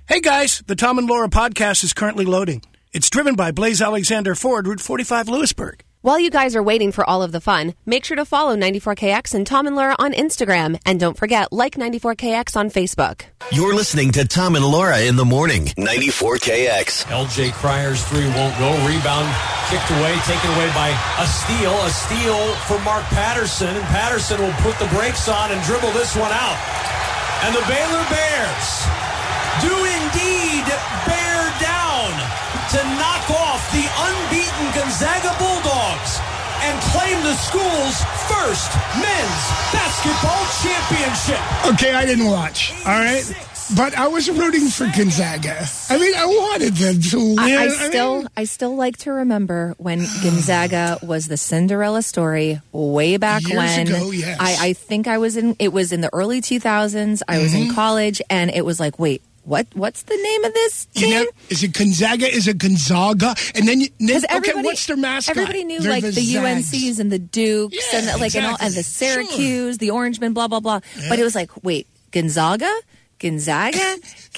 Hey guys, the Tom and Laura podcast is currently loading. It's driven by Blaze Alexander Ford, Route 45, Lewisburg. While you guys are waiting for all of the fun, make sure to follow 94KX and Tom and Laura on Instagram. And don't forget, like 94KX on Facebook. You're listening to Tom and Laura in the morning. 94KX. LJ Cryer's three won't go. Rebound kicked away, taken away by a steal. A steal for Mark Patterson. And Patterson will put the brakes on and dribble this one out. And the Baylor Bears do indeed bear down to knock off the unbeaten Gonzaga Bulldogs and claim the school's first men's basketball championship. Okay, I didn't watch, all right? But I was rooting for Gonzaga. I mean, I wanted them to win. I still like to remember when Gonzaga was the Cinderella story way back Years ago, yes. I think it was in the early 2000s. I was in college, and it was like, wait, what's the name of this team? Is it Gonzaga? Is it Gonzaga? And then what's their mascot? Everybody knew They're like the Zags. UNCs and the Dukes and and the Syracuse, the Orangemen, blah blah blah. Yeah. But it was like, wait, Gonzaga? Gonzaga?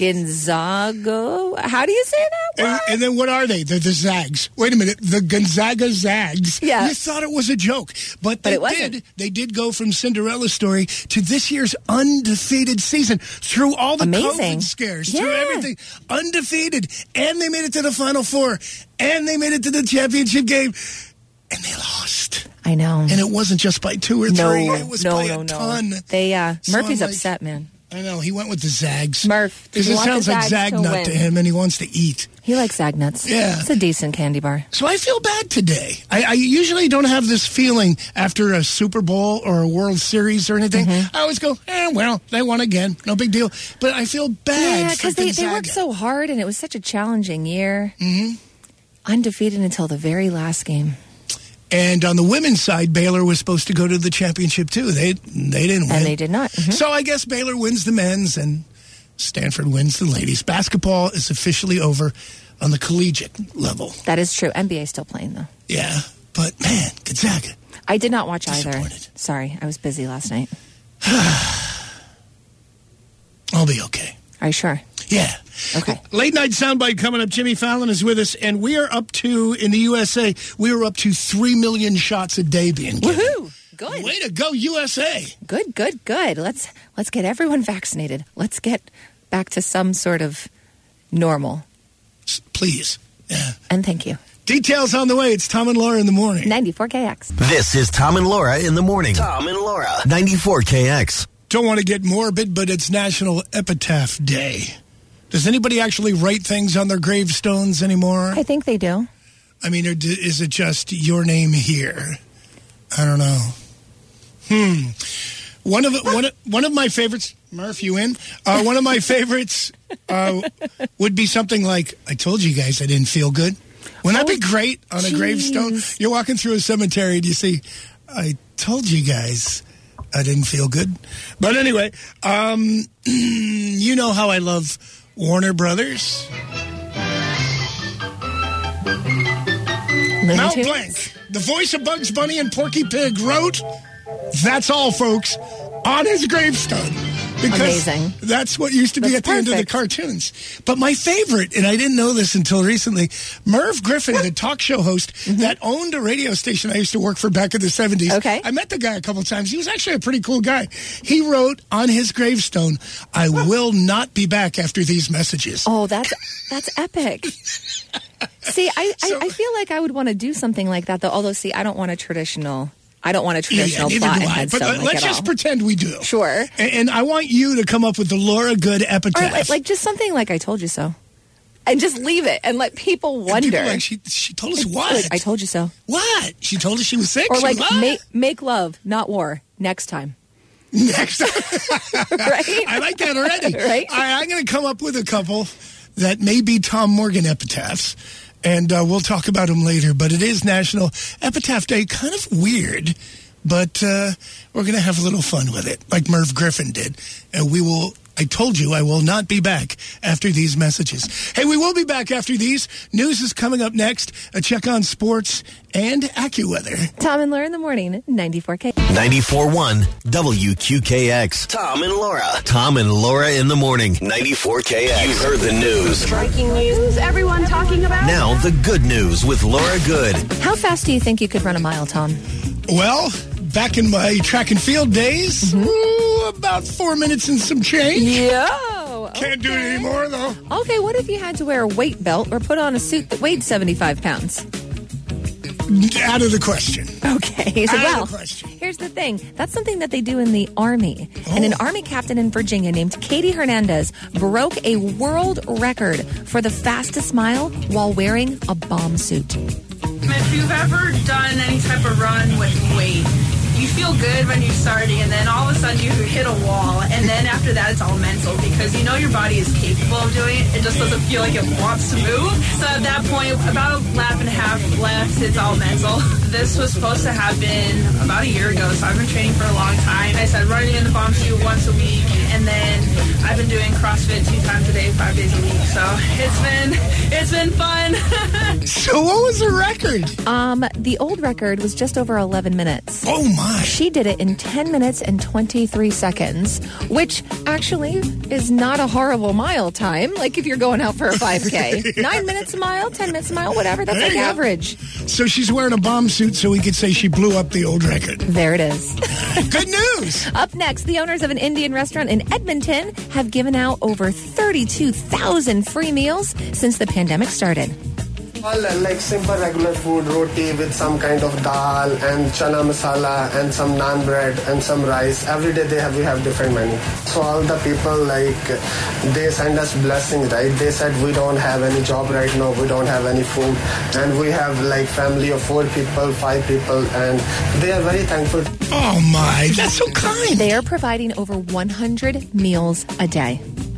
How do you say that? And then what are they? They're the Zags. Wait a minute. The Gonzaga Zags. Yeah. You thought it was a joke. But it wasn't. They did go from Cinderella story to this year's undefeated season through all the COVID scares, through everything. Undefeated. And they made it to the Final Four. And they made it to the championship game. And they lost. I know. And it wasn't just by 2 or 3. It was by a ton. Murphy's upset, man. I know. He went with the Zags. Murph. Because it sounds like Zagnut to him, and he wants to eat. He likes Zagnuts. Yeah. It's a decent candy bar. So I feel bad today. I usually don't have this feeling after a Super Bowl or a World Series or anything. I always go, well, they won again. No big deal. But I feel bad. Yeah, because they worked so hard, and it was such a challenging year. Undefeated until the very last game. And on the women's side, Baylor was supposed to go to the championship, too. They didn't win. And they did not. So I guess Baylor wins the men's and Stanford wins the ladies. Basketball is officially over on the collegiate level. That is true. NBA still playing, though. Yeah, but, man, Gonzaga. I did not watch either. Sorry, I was busy last night. I'll be okay. Are you sure? Yeah. Okay. Late night soundbite coming up. Jimmy Fallon is with us, and we are up to, in the USA, we are up to 3 million shots a day being given. Woohoo! Good. Way to go, USA. Good. Let's get everyone vaccinated. Let's get back to some sort of normal. Please. Yeah. And thank you. Details on the way. It's Tom and Laura in the morning. 94KX. This is Tom and Laura in the morning. Tom and Laura. 94KX. Don't want to get morbid, but it's National Epitaph Day. Does anybody actually write things on their gravestones anymore? I think they do. I mean, or is it just your name here? I don't know. One of my favorites, Murph, you in? One of my favorites would be something like, I told you guys I didn't feel good. Wouldn't that be great on a gravestone? You're walking through a cemetery and you see, I told you guys I didn't feel good. But anyway, you know how I love Warner Brothers. Mel Blanc, the voice of Bugs Bunny and Porky Pig, wrote, "That's all, folks," on his gravestone. Because amazing. That's what used to be at the end of the cartoons. But my favorite, and I didn't know this until recently, Merv Griffin, the talk show host that owned a radio station I used to work for back in the 70s. Okay. I met the guy a couple times. He was actually a pretty cool guy. He wrote on his gravestone, "I will not be back after these messages." Oh, that's epic. See, I feel like I would want to do something like that, though. Although, see, I don't want a traditional plot and headstone. But let's just pretend we do. Sure. And I want you to come up with the Laura Good epitaph. Or like just something like "I told you so," and just leave it and let people wonder. People like, she told us what? Like, "I told you so." What? She told us she was sick. Or like make love, not war. Next time. Next time. Right? I like that already. Right? I'm going to come up with a couple that may be Tom Morgan epitaphs. And we'll talk about them later. But it is National Epitaph Day. Kind of weird. But we're going to have a little fun with it, like Merv Griffin did. And we will I told you I will not be back after these messages. Hey, we will be back after these. News is coming up next. A check on sports and AccuWeather. Tom and Laura in the morning, 94K. 94.1 WQKX. Tom and Laura. Tom and Laura in the morning, 94KX. You heard the news. Breaking news, everyone talking about. Now the good news with Laura Good. How fast do you think you could run a mile, Tom? Well, back in my track and field days, about 4 minutes and some change. Yeah. Can't do it anymore, though. Okay, what if you had to wear a weight belt or put on a suit that weighed 75 pounds? Out of the question. Okay. So, out of the question. Here's the thing. That's something that they do in the Army. Oh. And an Army captain in Virginia named Katie Hernandez broke a world record for the fastest mile while wearing a bomb suit. If you've ever done any type of run with weight, you feel good when you're starting, and then all of a sudden you hit a wall, and then after that it's all mental because you know your body is capable of doing it. It just doesn't feel like it wants to move. So at that point, about a lap and a half left, it's all mental. This was supposed to happen about a year ago, so I've been training for a long time. I said running in the bomb suit once a week, and then I've been doing CrossFit 2 times a day, 5 days a week. So it's been fun. So what was the record? The old record was just over 11 minutes. Oh my. She did it in 10 minutes and 23 seconds, which actually is not a horrible mile time. Like if you're going out for a 5K. 9 minutes a mile, 10 minutes a mile, whatever. That's like average. So she's wearing a bomb suit so we could say she blew up the old record. There it is. Good news. Up next, the owners of an Indian restaurant in Edmonton have given out over 32,000 free meals since the pandemic started. All like simple regular food, roti with some kind of dal and chana masala and some naan bread and some rice. Every day we have different menu. So all the people they send us blessings, right? They said we don't have any job right now, we don't have any food, and we have family of 4 people, 5 people, and they are very thankful. Oh my, that's so kind. They are providing over 100 meals a day.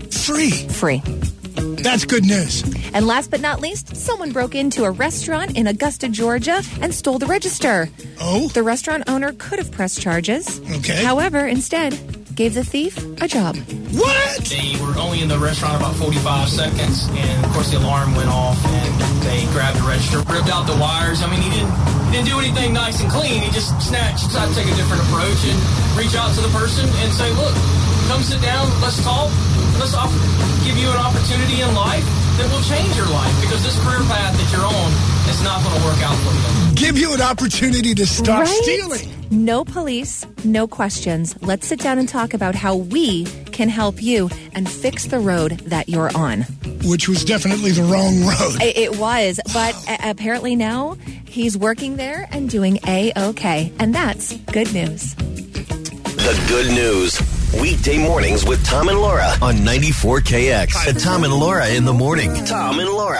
Free. That's good news. And last but not least, someone broke into a restaurant in Augusta, Georgia, and stole the register. Oh? The restaurant owner could have pressed charges. Okay. However, instead, gave the thief a job. What? They were only in the restaurant about 45 seconds, and of course the alarm went off, and they grabbed the register, ripped out the wires. I mean, he didn't do anything nice and clean. He just snatched, decided to take a different approach and reach out to the person and say, look, come sit down, let's talk. Let's give you an opportunity in life that will change your life, because this career path that you're on is not going to work out for you. Give you an opportunity to stop stealing. No police, no questions. Let's sit down and talk about how we can help you and fix the road that you're on. Which was definitely the wrong road. It was, but apparently now he's working there and doing A-OK. And that's good news. The good news. Weekday mornings with Tom and Laura on 94KX. Tom and Laura in the morning. Tom and Laura,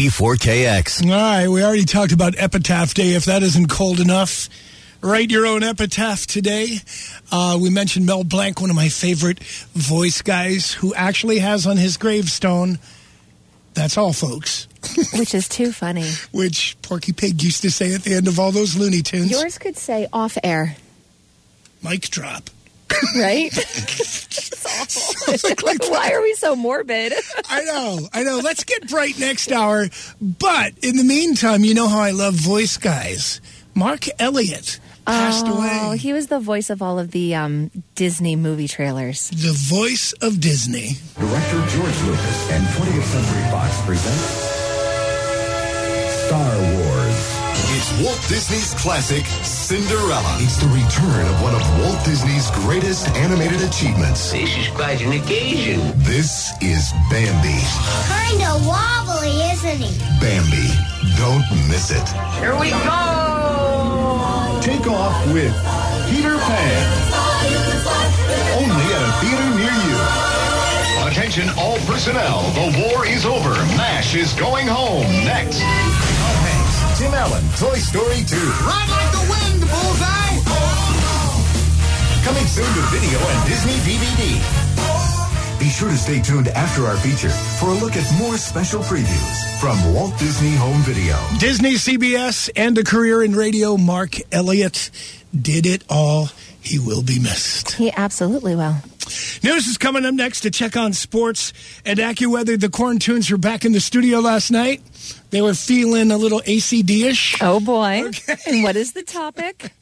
94KX. All right, we already talked about Epitaph Day. If that isn't cold enough, write your own epitaph today. We mentioned Mel Blanc, one of my favorite voice guys, who actually has on his gravestone, "That's all, folks." Which is too funny. Which Porky Pig used to say at the end of all those Looney Tunes. Yours could say off air. Mic drop. Right? It's awful. Why are we so morbid? I know. Let's get bright next hour. But in the meantime, you know how I love voice guys. Mark Elliott passed away. Oh, he was the voice of all of the Disney movie trailers. The voice of Disney. Director George Lucas and 20th Century Fox present Star Wars. It's Walt Disney's classic, Cinderella. It's the return of one of Walt Disney's greatest animated achievements. This is quite an occasion. This is Bambi. Kinda wobbly, isn't he? Bambi. Don't miss it. Here we go! Take off with Peter Pan. Only at a theater near you. Attention all personnel. The war is over. MASH is going home. Next. Tom Hanks, Tim Allen, Toy Story 2. Ride like the wind, Bullseye! Coming soon to video and Disney DVD. Be sure to stay tuned after our feature for a look at more special previews from Walt Disney Home Video. Disney, CBS, and a career in radio, Mark Elliott did it all. He will be missed. He absolutely will. News is coming up next to check on sports and AccuWeather. The Quarantunes were back in the studio last night. They were feeling a little ACD-ish. Oh, boy. Okay. And what is the topic?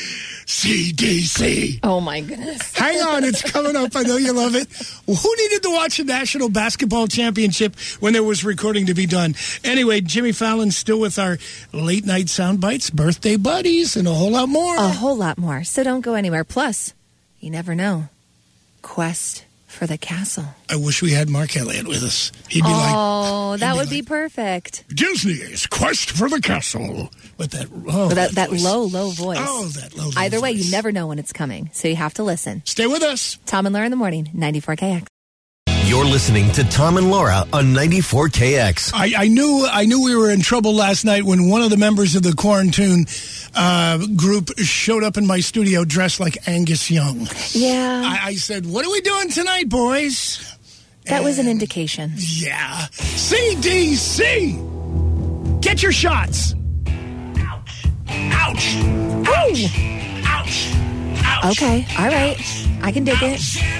CDC. Oh, my goodness. Hang on. It's coming up. I know you love it. Well, who needed to watch a national basketball championship when there was recording to be done? Anyway, Jimmy Fallon's still with our late night sound bites, birthday buddies, and a whole lot more. A whole lot more. So don't go anywhere. Plus, you never know. Quest for the castle. I wish we had Mark Elliott with us. He'd be like... Oh, that would be perfect. Disney's Quest for the Castle. With that... Oh, that low voice. Oh, that low Either way, voice. you never know when it's coming. So you have to listen. Stay with us. Tom and Laura in the morning, 94KX. You're listening to Tom and Laura on 94KX. I knew we were in trouble last night when one of the members of the Quarantune group showed up in my studio dressed like Angus Young. Yeah. I said, what are we doing tonight, boys? That was an indication. Yeah. CDC! Get your shots. Ouch. Ouch. Ouch. Ouch. Ouch. Okay. All right. I can dig it.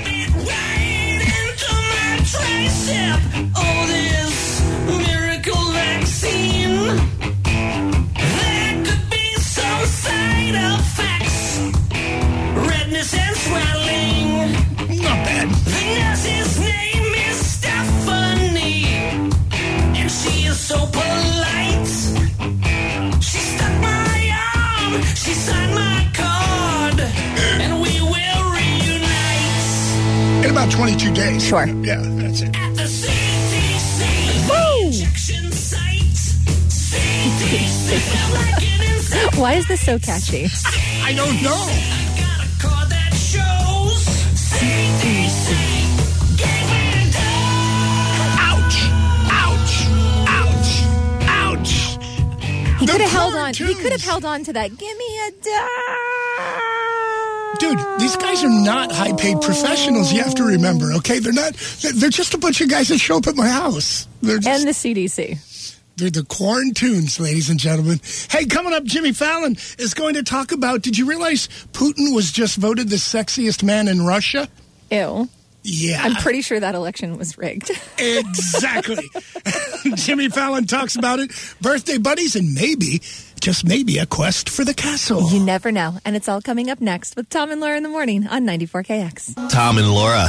Oh, this miracle vaccine. There could be some side effects. Redness and swelling. Not bad. The nurse's name is Stephanie. And she is so polite. She stuck my arm. She signed my card. And we will reunite. In about 22 days. Sure. Yeah, that's it. At the CDC injection site. CDC felt like an insect. Why is this so catchy? I don't know. I've got a card that shows CDC gave me a dose. Ouch. He could have held on. He could have held on to that. Give me a Dude, these guys are not high-paid professionals, you have to remember, okay? They're just a bunch of guys that show up at my house. And the CDC. They're the Quarantunes, ladies and gentlemen. Hey, coming up, Jimmy Fallon is going to talk about, did you realize Putin was just voted the sexiest man in Russia? Ew. Yeah. I'm pretty sure that election was rigged. Exactly. Jimmy Fallon talks about it, birthday buddies, and maybe, just maybe, a quest for the castle. You never know. And it's all coming up next with Tom and Laura in the morning on 94KX. Tom and Laura,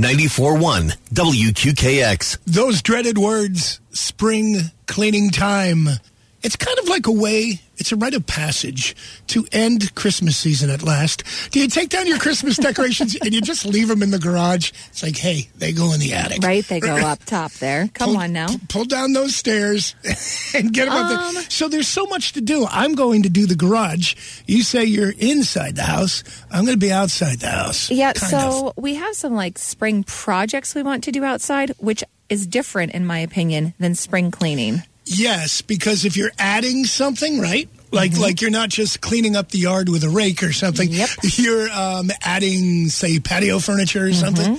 94.1 WQKX. Those dreaded words, spring cleaning time. It's kind of like a way, it's a rite of passage to end Christmas season at last. Do you take down your Christmas decorations and you just leave them in the garage? It's like, hey, they go in the attic. Right, they go up top there. Come on now. Pull down those stairs and get them up there. So there's so much to do. I'm going to do the garage. You say you're inside the house. I'm going to be outside the house. Yeah, so we have some like spring projects we want to do outside, which is different, in my opinion, than spring cleaning. Yes, because if you're adding something, right? Like you're not just cleaning up the yard with a rake or something. Yep. You're adding, say, patio furniture or something.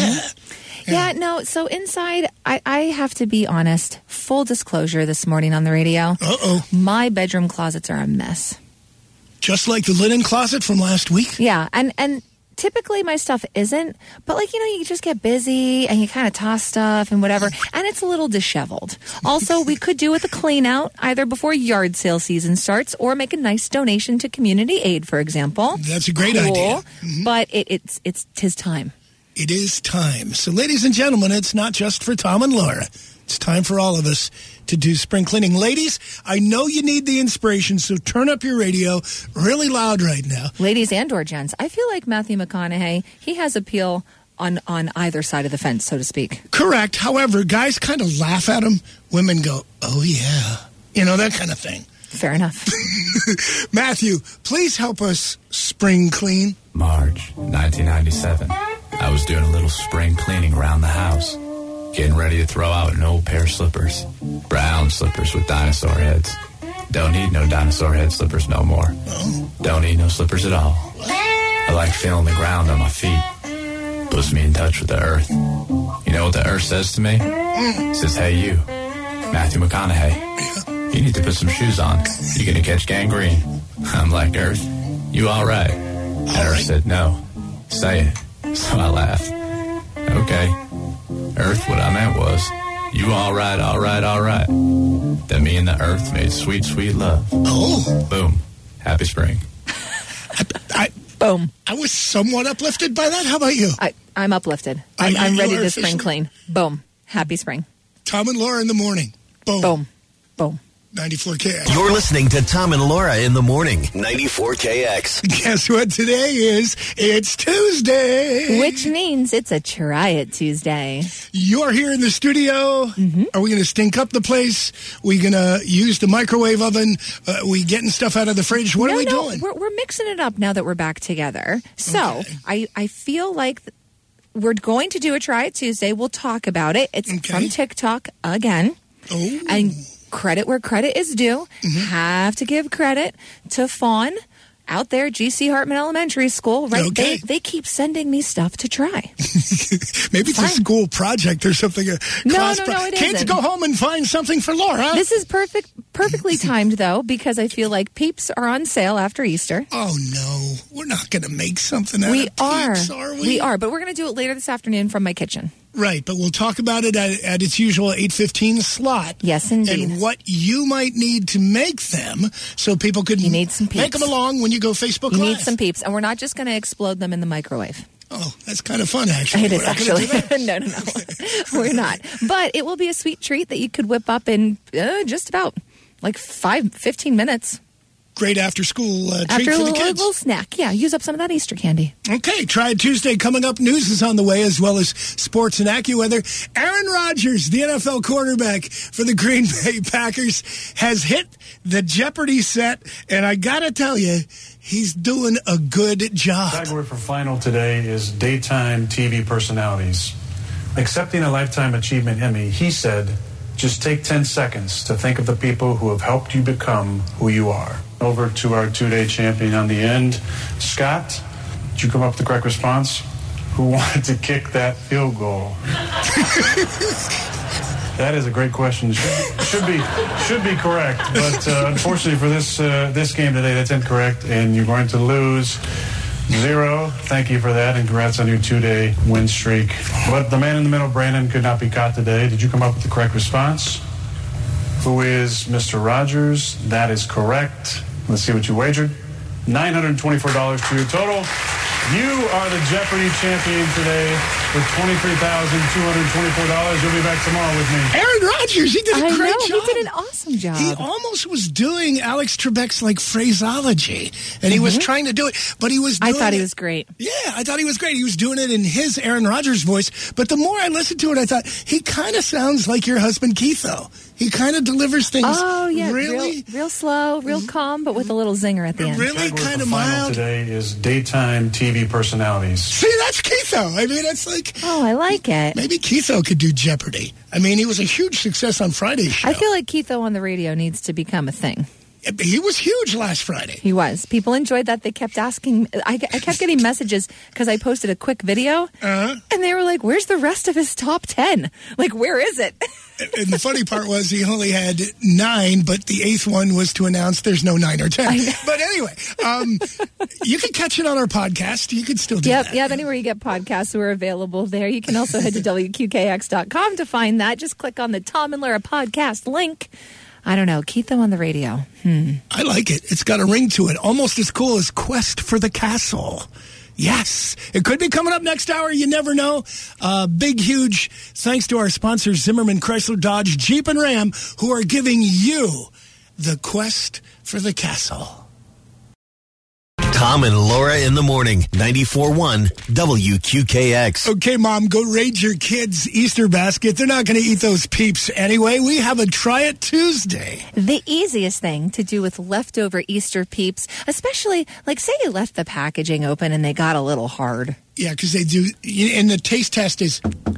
Yeah, no, so inside, I have to be honest, full disclosure this morning on the radio. Uh-oh. My bedroom closets are a mess. Just like the linen closet from last week? Yeah, and typically my stuff isn't, but you just get busy and you kind of toss stuff and whatever, and it's a little disheveled. Also, we could do with a clean out either before yard sale season starts or make a nice donation to community aid, for example. That's a great idea. But it's 'tis time. It is time. So, ladies and gentlemen, it's not just for Tom and Laura. It's time for all of us to do spring cleaning. Ladies, I know you need the inspiration, so turn up your radio really loud right now. Ladies and or gents, I feel like Matthew McConaughey, he has appeal on either side of the fence, so to speak. Correct. However, guys kind of laugh at him. Women go, oh, yeah. That kind of thing. Fair enough. Matthew, please help us spring clean. March 1997. I was doing a little spring cleaning around the house. Getting ready to throw out an old pair of slippers. Brown slippers with dinosaur heads. Don't need no dinosaur head slippers no more. Oh. Don't need no slippers at all. I like feeling the ground on my feet. Puts me in touch with the earth. You know what the earth says to me? It says, hey you, Matthew McConaughey, you need to put some shoes on. You're gonna catch gangrene. I'm like, Earth, you all right? And Earth said, no. Say it. So I laughed. Okay. Earth, what I meant was, you all right. Then me and the earth made sweet, sweet love. Oh. Boom. Happy spring. Boom. I was somewhat uplifted by that. How about you? I'm uplifted. I'm ready to spring clean. Boom. Happy spring. Tom and Laura in the morning. Boom. Boom. Boom. 94KX. You're listening to Tom and Laura in the morning. 94KX. Guess what today is? It's Tuesday. Which means it's a Try It Tuesday. You're here in the studio. Mm-hmm. Are we going to stink up the place? We going to use the microwave oven? We getting stuff out of the fridge? What are we doing? We're mixing it up now that we're back together. So I feel like we're going to do a Try It Tuesday. We'll talk about it. It's from TikTok again. Oh. And credit where credit is due. Mm-hmm. Have to give credit to Fawn out there, GC Hartman Elementary School. Right? Okay. They keep sending me stuff to try. Maybe it's a school project or something. No, it Kids, isn't. go home and find something for Laura. This is perfectly timed, though, because I feel like Peeps are on sale after Easter. Oh, no. We're not going to make something out We of Peeps, are. we? We are, but we're going to do it later this afternoon from my kitchen. Right, but we'll talk about it at its usual 8:15 slot. Yes, indeed. And what you might need to make them so people could need some peeps. make them along when you go Facebook You Live. need some Peeps, and we're not just going to explode them in the microwave. Oh, that's kind of fun, actually. It is, We're not gonna actually. do that. No. We're not. But it will be a sweet treat that you could whip up in just about like 15 minutes. Great after-school treat After for a the little, kids. little snack. Yeah, use up some of that Easter candy. Okay, Try It Tuesday coming up. News is on the way, as well as sports and AccuWeather. Aaron Rodgers, the NFL quarterback for the Green Bay Packers, has hit the Jeopardy set, and I got to tell you, he's doing a good job. Category for final today is daytime TV personalities. Accepting a Lifetime Achievement Emmy, he said, just take 10 seconds to think of the people who have helped you become who you are. Over to our two-day champion on the end. Scott, did you come up with the correct response? Who wanted to kick that field goal? That is a great question. Should be correct, but unfortunately for this game today, that's incorrect, and you're going to lose 0. Thank you for that, and congrats on your 2-day win streak. But the man in the middle, Brandon, could not be caught today. Did you come up with the correct response? Who is Mr. Rogers? That is correct. Let's see what you wagered. $924 to your total. You are the Jeopardy champion today with $23,224. You'll be back tomorrow with me. Aaron Rodgers, he did a great job. He did an awesome job. He almost was doing Alex Trebek's phraseology, and he was trying to do it, but he was doing I thought he was great. Yeah, I thought he was great. He was doing it in his Aaron Rodgers voice, but the more I listened to it, I thought, he kind of sounds like your husband Keith, though. He kind of delivers things really real slow, real calm, but with a little zinger at the end. Really kind of mild. Today is daytime TV personalities. See, that's Keitho. I mean, it's like... Oh, I like it. Maybe Keitho could do Jeopardy. I mean, he was a huge success on Friday's show. I feel like Keitho on the radio needs to become a thing. He was huge last Friday. He was. People enjoyed that. They kept asking. I kept getting messages because I posted a quick video, and they were like, "Where's the rest of his top 10? Like, where is it?" And the funny part was he only had 9, but the 8th one was to announce there's no 9 or 10. But anyway, you can catch it on our podcast. You can still do that. Yep. Anywhere you get podcasts, we're available there. You can also head to WQKX.com to find that. Just click on the Tom and Laura podcast link. I don't know. Keitho on the radio. I like it. It's got a ring to it. Almost as cool as Quest for the Castle. Yes. It could be coming up next hour. You never know. Big, huge thanks to our sponsors, Zimmerman, Chrysler, Dodge, Jeep, and Ram, who are giving you the Quest for the Castle. Tom and Laura in the morning, 94.1 WQKX. Okay, Mom, go raid your kids' Easter basket. They're not going to eat those Peeps anyway. We have a Try It Tuesday. The easiest thing to do with leftover Easter Peeps, especially, like, say you left the packaging open and they got a little hard. Yeah, because they do, and the taste test is...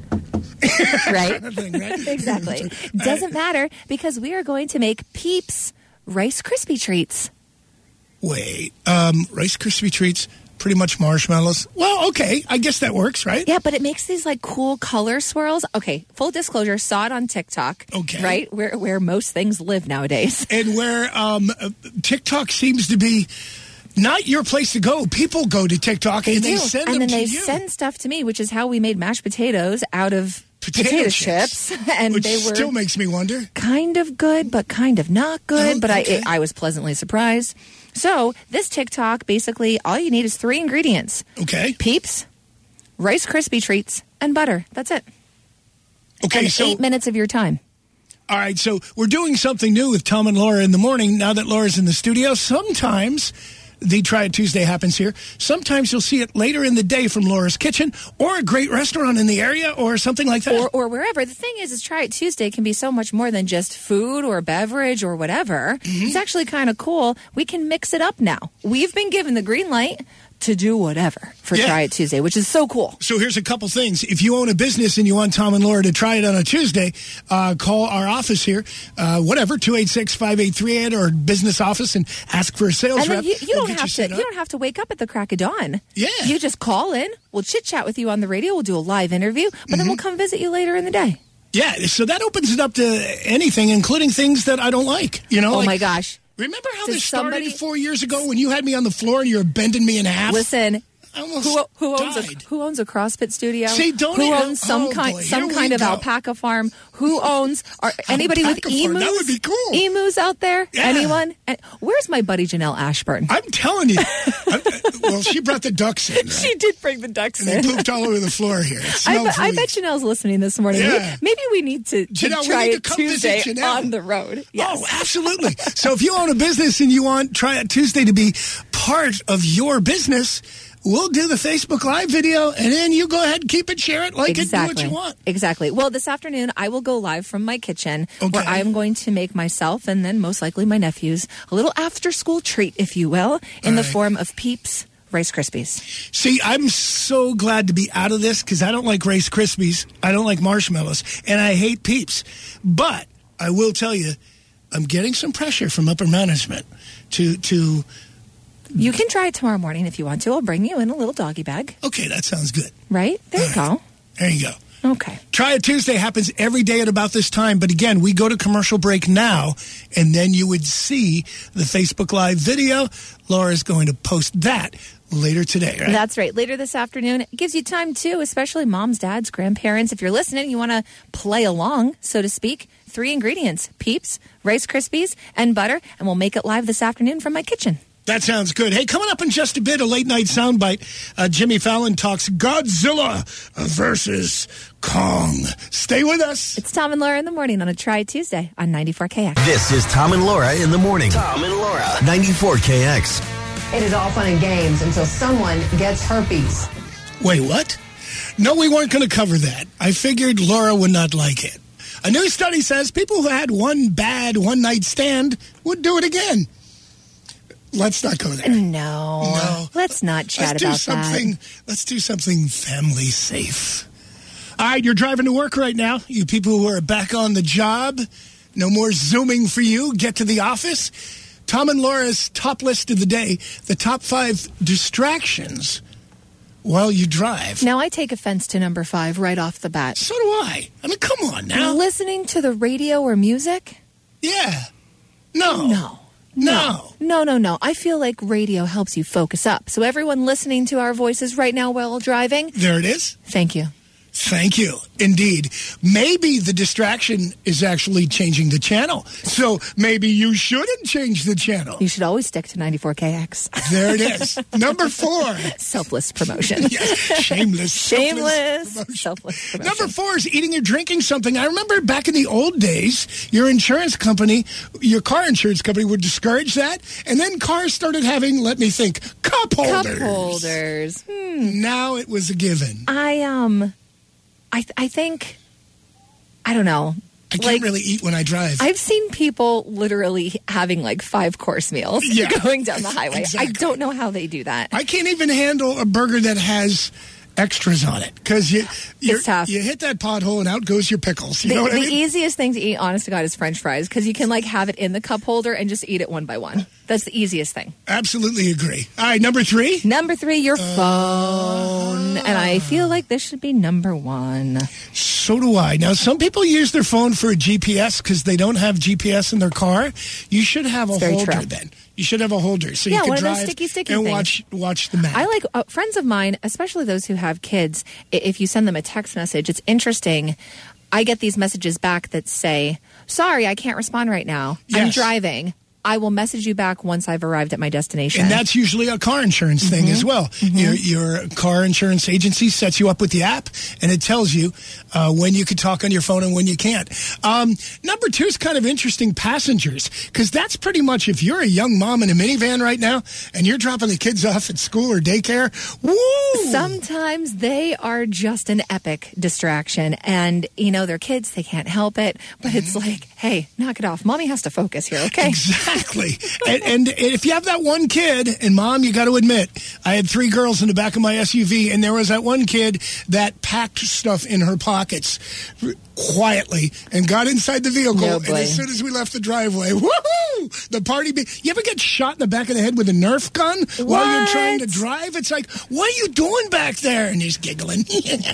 Right? kind of thing, right? Exactly. Doesn't matter, because we are going to make Peeps Rice Krispie Treats. Wait, Rice Krispie Treats, pretty much marshmallows. Well, okay, I guess that works, right? Yeah, but it makes these like cool color swirls. Okay, full disclosure, saw it on TikTok. Okay. Right? Where most things live nowadays. And where TikTok seems to be not your place to go. People go to TikTok and they send them to you. Send stuff to me, which is how we made mashed potatoes out of potato chips. And which they were still makes me wonder. Kind of good, but kind of not good. But I was pleasantly surprised. So this TikTok, basically, all you need is 3 ingredients. Okay. Peeps, Rice Krispie treats, and butter. That's it. Okay, and 8 minutes of your time. All right, so we're doing something new with Tom and Laura in the morning now that Laura's in the studio. Sometimes the Try It Tuesday happens here. Sometimes you'll see it later in the day from Laura's Kitchen or a great restaurant in the area or something like that. Or wherever. The thing is Try It Tuesday can be so much more than just food or beverage or whatever. Mm-hmm. It's actually kind of cool. We can mix it up now. We've been given the green light to do whatever for Try It Tuesday, which is so cool. So here's a couple things. If you own a business and you want Tom and Laura to try it on a Tuesday, call our office here, 286-5838 or business office and ask for a sales rep. You don't have to wake up at the crack of dawn. Yeah. You just call in. We'll chit-chat with you on the radio. We'll do a live interview, but then we'll come visit you later in the day. Yeah, so that opens it up to anything, including things that I don't like. Oh, my gosh. Remember how this started 4 years ago when you had me on the floor and you were bending me in half? Listen, I almost who owns a CrossFit studio? See, who owns some kind of alpaca farm? Who owns anybody with emus? That would be cool. Emus out there? Yeah. Anyone? Where's my buddy Janelle Ashburn? I'm telling you. Well, she brought the ducks in. Right? She did bring the ducks and in. They pooped all over the floor here. I bet Janelle's listening this morning. Yeah. Maybe we need to try it Tuesday Janelle on the road. Yes. Oh, absolutely. So if you own a business and you want Try It Tuesday to be part of your business, we'll do the Facebook Live video, and then you go ahead and keep it, share it, like it, do what you want. Exactly. Well, this afternoon, I will go live from my kitchen, where I am going to make myself, and then most likely my nephews, a little after-school treat, if you will, in the form of Peeps Rice Krispies. See, I'm so glad to be out of this, because I don't like Rice Krispies, I don't like marshmallows, and I hate Peeps. But I will tell you, I'm getting some pressure from upper management to You can try it tomorrow morning if you want to. I'll bring you in a little doggy bag. Okay, that sounds good. Right? There you go. There you go. Okay. Try It Tuesday happens every day at about this time. But again, we go to commercial break now, and then you would see the Facebook Live video. Laura's going to post that later today, right? That's right. Later this afternoon. It gives you time, too, especially moms, dads, grandparents. If you're listening, you want to play along, so to speak. 3 ingredients, Peeps, Rice Krispies, and butter. And we'll make it live this afternoon from my kitchen. That sounds good. Hey, coming up in just a bit, a late-night soundbite. Jimmy Fallon talks Godzilla versus Kong. Stay with us. It's Tom and Laura in the morning on a Try Tuesday on 94KX. This is Tom and Laura in the morning. Tom and Laura, 94KX. It is all fun and games until someone gets herpes. Wait, what? No, we weren't going to cover that. I figured Laura would not like it. A new study says people who had one bad one-night stand would do it again. Let's not go there. No. Let's not chat about that. Let's do something family safe. All right, you're driving to work right now. You people who are back on the job, no more Zooming for you. Get to the office. Tom and Laura's top list of the day, the top 5 distractions while you drive. Now, I take offense to number 5 right off the bat. So do I. I mean, come on now. Listening to the radio or music? Yeah. No. I feel like radio helps you focus up. So everyone listening to our voices right now while driving. There it is. Thank you. Thank you. Indeed. Maybe the distraction is actually changing the channel. So maybe you shouldn't change the channel. You should always stick to 94KX. There it is. Number 4. Selfless promotion. Yes. Shameless. Selfless promotion. Number 4 is eating or drinking something. I remember back in the old days, your insurance company, your car insurance company would discourage that. And then cars started having, let me think, cup holders. Now it was a given. I think, I don't know. I can't really eat when I drive. I've seen people literally having 5-course meals going down the highway. Exactly. I don't know how they do that. I can't even handle a burger that has extras on it because you hit that pothole and out goes your pickles. You know what I mean? The easiest thing to eat, honest to God, is French fries because you can have it in the cup holder and just eat it one by one. That's the easiest thing. Absolutely agree. All right, number 3? Number 3, your phone. And I feel like this should be number 1. So do I. Now, some people use their phone for a GPS because they don't have GPS in their car. You should have a holder then. You should have a holder so you can one of those drive sticky and things. watch the map. I like friends of mine, especially those who have kids. If you send them a text message, it's interesting. I get these messages back that say, "Sorry, I can't respond right now. I'm driving. I will message you back once I've arrived at my destination." And that's usually a car insurance thing as well. Your car insurance agency sets you up with the app, and it tells you when you can talk on your phone and when you can't. Number 2 is kind of interesting, passengers, because that's pretty much if you're a young mom in a minivan right now and you're dropping the kids off at school or daycare, woo! Sometimes they are just an epic distraction, and, they're kids, they can't help it, but it's like, hey, knock it off. Mommy has to focus here, okay? Exactly. and if you have that one kid, and Mom, you got to admit, I had 3 girls in the back of my SUV, and there was that one kid that packed stuff in her pockets quietly and got inside the vehicle. And as soon as we left the driveway, woohoo! The party. You ever get shot in the back of the head with a Nerf gun while you're trying to drive? It's like, what are you doing back there? And he's giggling.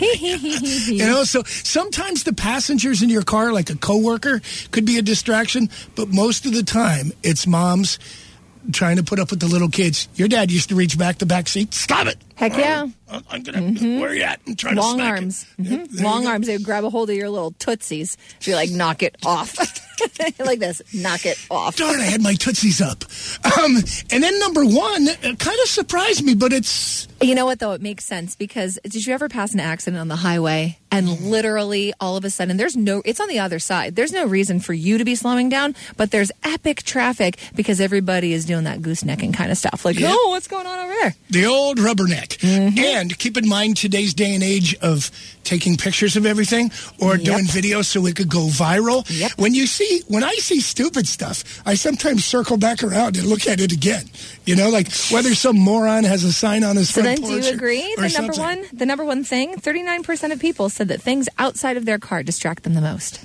So sometimes the passengers in your car, like a coworker, could be a distraction, but most of the time it's moms trying to put up with the little kids. Your dad used to reach back the back seat. Stop it! Heck yeah. I'm going to, where are you at? I'm trying to long smack arms. it. Long arms. They would grab a hold of your little tootsies. Be like, knock it off. Like this, knock it off. Darn, I had my tootsies up. And then number 1 kind of surprised me, but it's... You know what, though? It makes sense because did you ever pass an accident on the highway and literally all of a sudden it's on the other side. There's no reason for you to be slowing down, but there's epic traffic because everybody is doing that goosenecking kind of stuff. Like, oh, what's going on over there? The old rubberneck. And keep in mind today's day and age of taking pictures of everything or doing videos so it could go viral. When I see stupid stuff, I sometimes circle back around and look at it again. Like whether some moron has a sign on his front porch. So then do you agree? The number one thing, 39% of people said that things outside of their car distract them the most.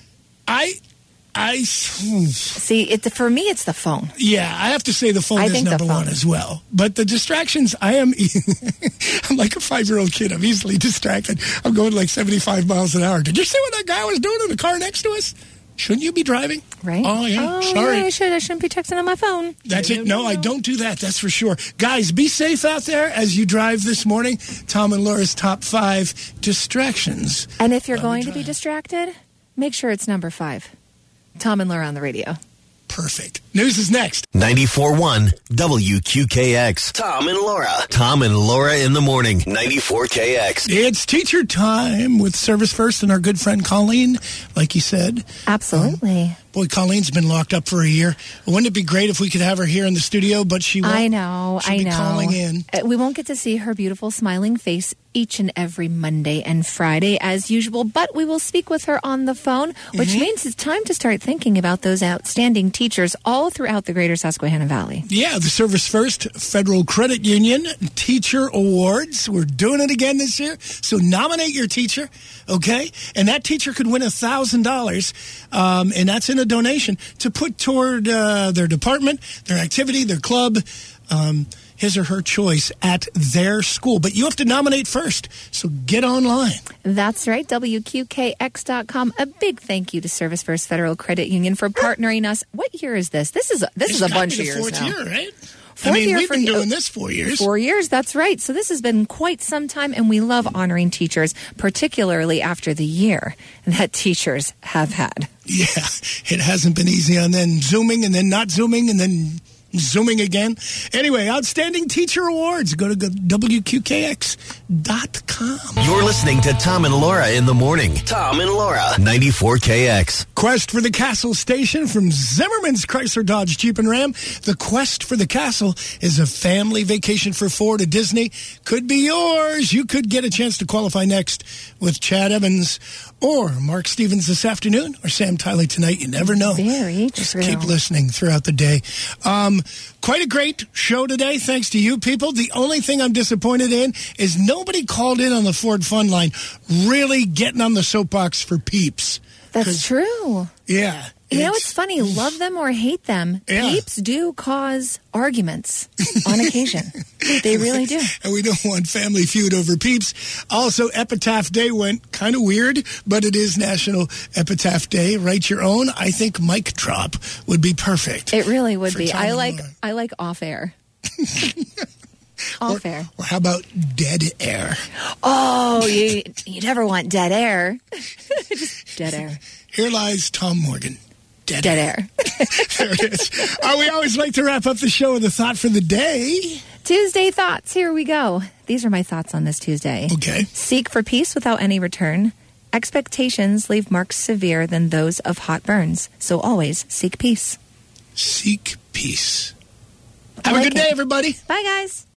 See, for me, it's the phone. Yeah, I have to say the phone is number 1 as well. But the distractions, I'm like a 5-year-old kid. I'm easily distracted. I'm going like 75 miles an hour. Did you see what that guy was doing in the car next to us? Shouldn't you be driving? Right. Oh, yeah. Sorry. Yeah, I shouldn't be texting on my phone. That's it. No, I don't do that. That's for sure. Guys, be safe out there as you drive this morning. Tom and Laura's top 5 distractions. And if you're going to be distracted, make sure it's number 5. Tom and Laura on the radio. Perfect. News is next. 94.1 WQKX. Tom and Laura. Tom and Laura in the morning. 94KX. It's teacher time with Service First and our good friend Colleen, like you said. Absolutely. Boy, Colleen's been locked up for a year. Wouldn't it be great if we could have her here in the studio, but she won't. I know. She'll be calling in. We won't get to see her beautiful smiling face each and every Monday and Friday as usual, but we will speak with her on the phone, which means it's time to start thinking about those outstanding teachers all throughout the greater Susquehanna Valley. Yeah, the Service First Federal Credit Union Teacher Awards. We're doing it again this year, so nominate your teacher, okay? And that teacher could win $1,000, and that's in a donation to put toward their department, their activity, their club, his or her choice at their school. But you have to nominate first, so get online. That's right, WQKX.com. A big thank you to Service First Federal Credit Union for partnering us. What year is this? This is a bunch of years fourth now. year, right? We've been doing this 4 years. 4 years, that's right. So this has been quite some time, and we love honoring teachers, particularly after the year that teachers have had. Yeah, it hasn't been easy on then Zooming and then not Zooming and then Zooming again. Anyway, Outstanding Teacher Awards. Go to WQKX.com. You're listening to Tom and Laura in the morning. Tom and Laura, 94KX. Quest for the Castle Station from Zimmerman's Chrysler Dodge Jeep and Ram. The Quest for the Castle is a family vacation for 4 to Disney. Could be yours. You could get a chance to qualify next with Chad Evans or Mark Stevens this afternoon or Sam Tiley tonight. You never know. Very Just true. keep listening throughout the day. Quite a great show today, thanks to you people. The only thing I'm disappointed in is nobody called in on the Ford Fun Line really getting on the soapbox for Peeps. That's true. Yeah. You know, it's funny. Love them or hate them, Peeps do cause arguments on occasion. They really do. And we don't want Family Feud over Peeps. Also, Epitaph Day went kind of weird, but it is National Epitaph Day. Write your own. I think Mic Drop would be perfect. It really would be. Tom I and like off air. Off air. Or how about Dead Air? Oh, you never want dead air. Just dead air. Here lies Tom Morgan. Dead air. There it is. We always like to wrap up the show with a thought for the day. Tuesday thoughts. Here we go. These are my thoughts on this Tuesday. Okay. Seek for peace without any return. Expectations leave marks severe than those of hot burns. So always seek peace. Seek peace. Have a good day, everybody. Bye, guys.